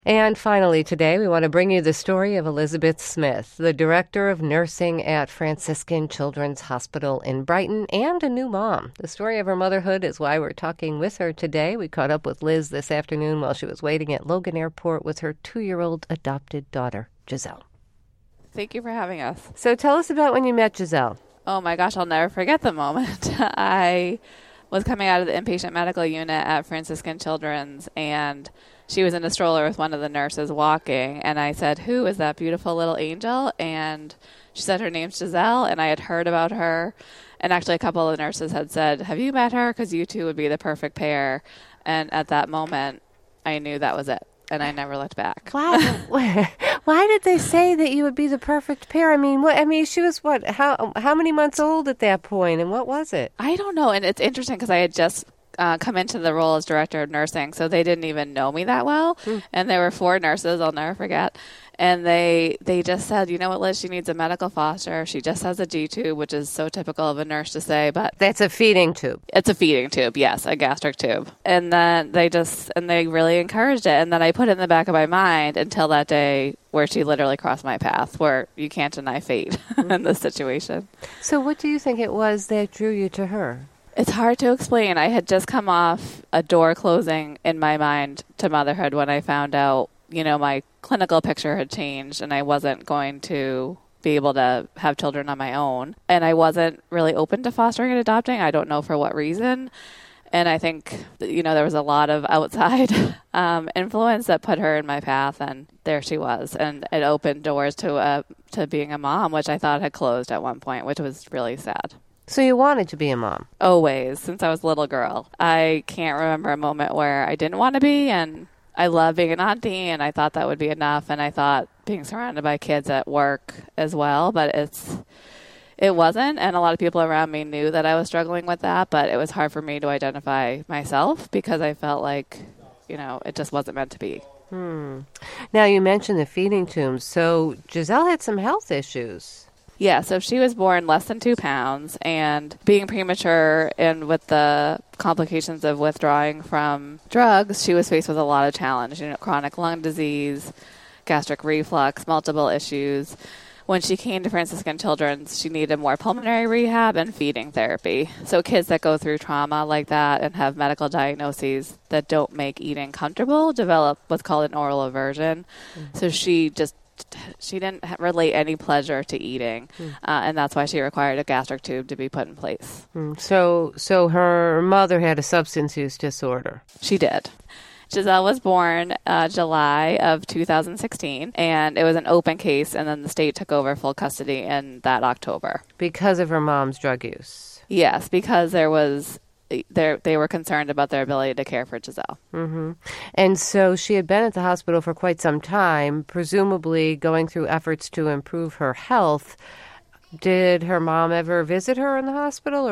And finally today, we want to bring you the story of Elizabeth Smith, the director of nursing at Franciscan Children's Hospital in Brighton and a new mom. The story of her motherhood is why we're talking with her today. We caught up with Liz this afternoon while she was waiting at Logan Airport with her 2-year-old adopted daughter, Giselle. Thank you for having us. So tell us about when you met Giselle. Oh my gosh, I'll never forget the moment. I was coming out of the inpatient medical unit at Franciscan Children's, and she was in a stroller with one of the nurses walking, and I said, "Who is that beautiful little angel?" And she said her name's Giselle, and I had heard about her. And actually a couple of the nurses had said, "Have you met her? Because you two would be the perfect pair." And at that moment, I knew that was it, and I never looked back. Why did they say that you would be the perfect pair? I mean, she was what? How many months old at that point, and what was it? I don't know, and it's interesting because I had just come into the role as director of nursing, so they didn't even know me that well. And there were 4 nurses, I'll never forget. And they just said, "You know what, Liz, she needs a medical foster. She just has a G-tube," which is so typical of a nurse to say, but That's a feeding tube. it's a feeding tube, yes, a gastric tube. And then they really encouraged it. And then I put it in the back of my mind until that day where she literally crossed my path, where you can't deny fate in this situation. So what do you think it was that drew you to her? It's hard to explain. I had just come off a door closing in my mind to motherhood when I found out, my clinical picture had changed and I wasn't going to be able to have children on my own. And I wasn't really open to fostering and adopting. I don't know for what reason. And I think, there was a lot of outside influence that put her in my path, and there she was. And it opened doors to being a mom, which I thought had closed at one point, which was really sad. So you wanted to be a mom? Always, since I was a little girl. I can't remember a moment where I didn't want to be, and I love being an auntie, and I thought that would be enough, and I thought being surrounded by kids at work as well, but it wasn't, and a lot of people around me knew that I was struggling with that, but it was hard for me to identify myself because I felt like, it just wasn't meant to be. Now, you mentioned the feeding tubes, so Giselle had some health issues. Yeah, so she was born less than 2 pounds, and being premature and with the complications of withdrawing from drugs, she was faced with a lot of challenge, chronic lung disease, gastric reflux, multiple issues. When she came to Franciscan Children's, she needed more pulmonary rehab and feeding therapy. So kids that go through trauma like that and have medical diagnoses that don't make eating comfortable develop what's called an oral aversion. So she didn't relate any pleasure to eating, and that's why she required a gastric tube to be put in place. So her mother had a substance use disorder. She did. Giselle was born July of 2016, and it was an open case, and then the state took over full custody in that October. Because of her mom's drug use? Yes, because they were concerned about their ability to care for Giselle. Mm-hmm. And so she had been at the hospital for quite some time, presumably going through efforts to improve her health. Did her mom ever visit her in the hospital,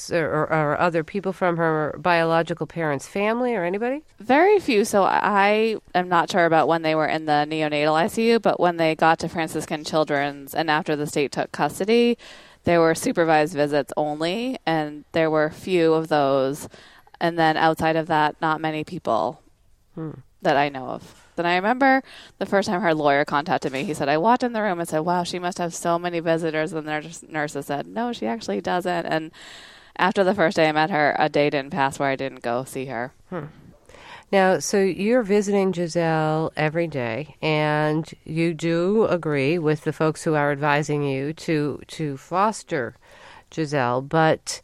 or other people from her biological parents' family, or anybody? Very few. So I am not sure about when they were in the neonatal ICU, but when they got to Franciscan Children's and after the state took custody, there were supervised visits only, and there were few of those. And then outside of that, not many people that I know of. Then I remember the first time her lawyer contacted me, he said, I walked in the room and said, "Wow, she must have so many visitors." And the nurses said, "No, she actually doesn't." And after the first day I met her, a day didn't pass where I didn't go see her. Now, so you're visiting Giselle every day, and you do agree with the folks who are advising you to foster Giselle, but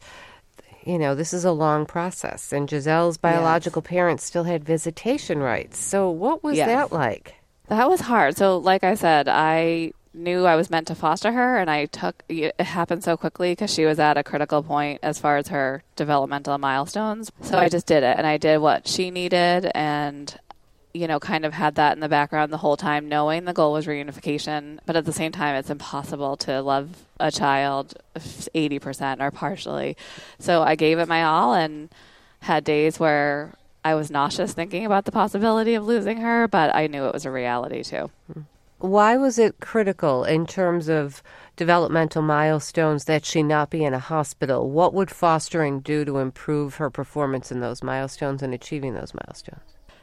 this is a long process, and Giselle's biological parents still had visitation rights. So what was that like? That was hard. So like I said, I knew I was meant to foster her, and it happened so quickly because she was at a critical point as far as her developmental milestones. So I just did it, and I did what she needed, and kind of had that in the background the whole time, knowing the goal was reunification. But at the same time, it's impossible to love a child 80% or partially. So I gave it my all and had days where I was nauseous thinking about the possibility of losing her, but I knew it was a reality too. Why was it critical in terms of developmental milestones that she not be in a hospital? What would fostering do to improve her performance in those milestones and achieving those milestones?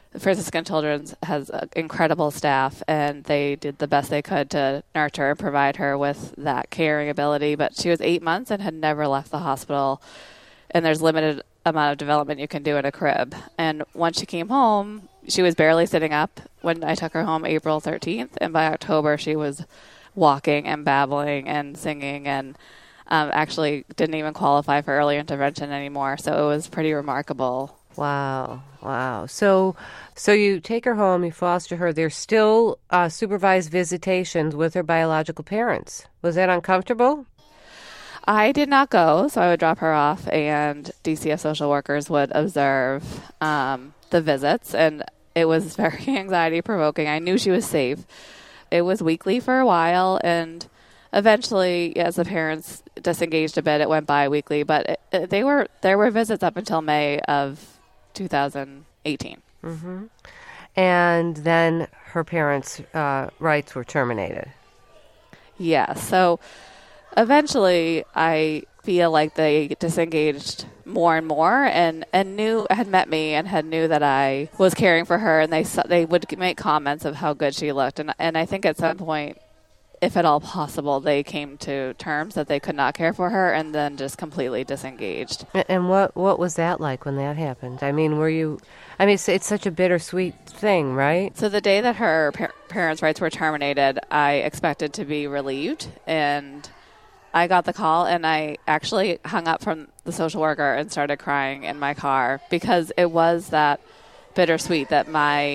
Franciscan Children's has incredible staff, and they did the best they could to nurture and provide her with that caring ability. But she was 8 months and had never left the hospital, and there's limited amount of development you can do in a crib. And once she came home, she was barely sitting up when I took her home April 13th, and by October she was walking and babbling and singing, and actually didn't even qualify for early intervention anymore. So it was pretty remarkable. Wow. Wow. So you take her home, you foster her. There's still supervised visitations with her biological parents. Was that uncomfortable? I did not go, so I would drop her off, and DCF social workers would observe the visits, and it was very anxiety-provoking. I knew she was safe. It was weekly for a while, and eventually, as the parents disengaged a bit, it went bi-weekly, but there were visits up until May of 2018. Mm-hmm. And then her parents' rights were terminated. Yeah, so eventually I feel like they disengaged more and more, and had met me and had knew that I was caring for her, and they would make comments of how good she looked, and I think at some point, if at all possible, they came to terms that they could not care for her, and then just completely disengaged. And what was that like when that happened? I mean, it's such a bittersweet thing, right? So the day that her parents' rights were terminated, I expected to be relieved, and I got the call, and I actually hung up from the social worker and started crying in my car, because it was that bittersweet that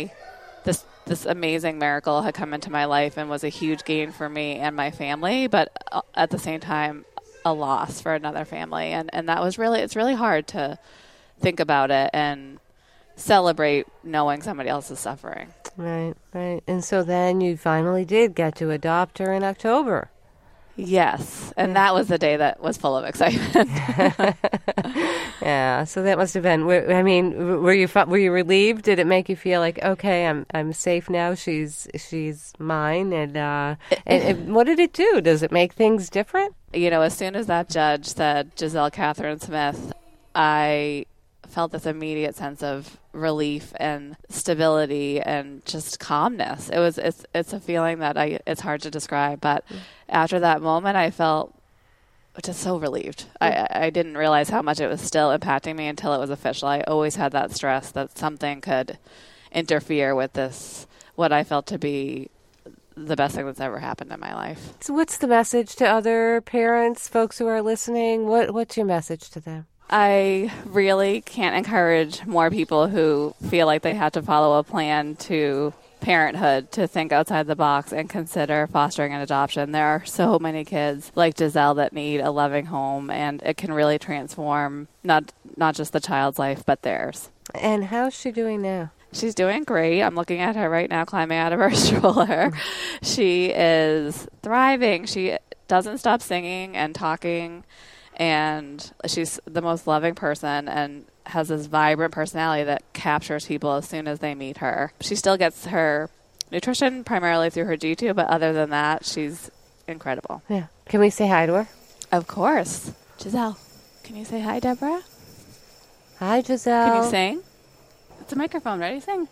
this amazing miracle had come into my life and was a huge gain for me and my family, but at the same time, a loss for another family. And that was it's really hard to think about it and celebrate knowing somebody else is suffering. Right, right. And so then you finally did get to adopt her in October. Yes, and that was the day that was full of excitement. Yeah, so that must have been. I mean, were you relieved? Did it make you feel like, okay, I'm safe now? She's mine, and what did it do? Does it make things different? You know, as soon as that judge said Giselle Catherine Smith, I felt this immediate sense of relief and stability and just calmness. It's a feeling that it's hard to describe, but after that moment I felt just so relieved. I didn't realize how much it was still impacting me until it was official. I always had that stress that something could interfere with this, what I felt to be the best thing that's ever happened in my life. So what's the message to other parents, folks who are listening? What's your message to them? I really can't encourage more people who feel like they have to follow a plan to parenthood to think outside the box and consider fostering and adoption. There are so many kids like Giselle that need a loving home, and it can really transform not just the child's life, but theirs. And how's she doing now? She's doing great. I'm looking at her right now climbing out of her stroller. She is thriving. She doesn't stop singing and talking, and she's the most loving person and has this vibrant personality that captures people as soon as they meet her. She still gets her nutrition primarily through her G-tube, but other than that, she's incredible. Yeah. Can we say hi to her? Of course. Giselle, can you say hi, Deborah? Hi, Giselle. Can you sing? It's a microphone. Ready? Sing.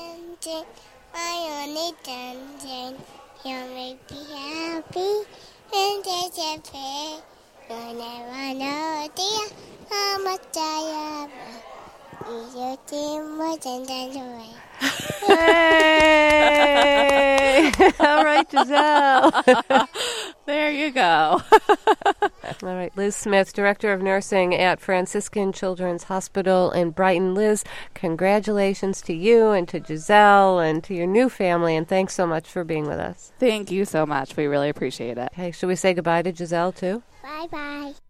My only dancing, you make me happy, and there's a play. You'll never know, dear, how much I love you. Your team wasn't away. Hey! All right, Giselle. There you go. All right, Liz Smith, Director of Nursing at Franciscan Children's Hospital in Brighton. Liz, congratulations to you and to Giselle and to your new family, and thanks so much for being with us. Thank you so much. We really appreciate it. Okay, should we say goodbye to Giselle, too? Bye-bye.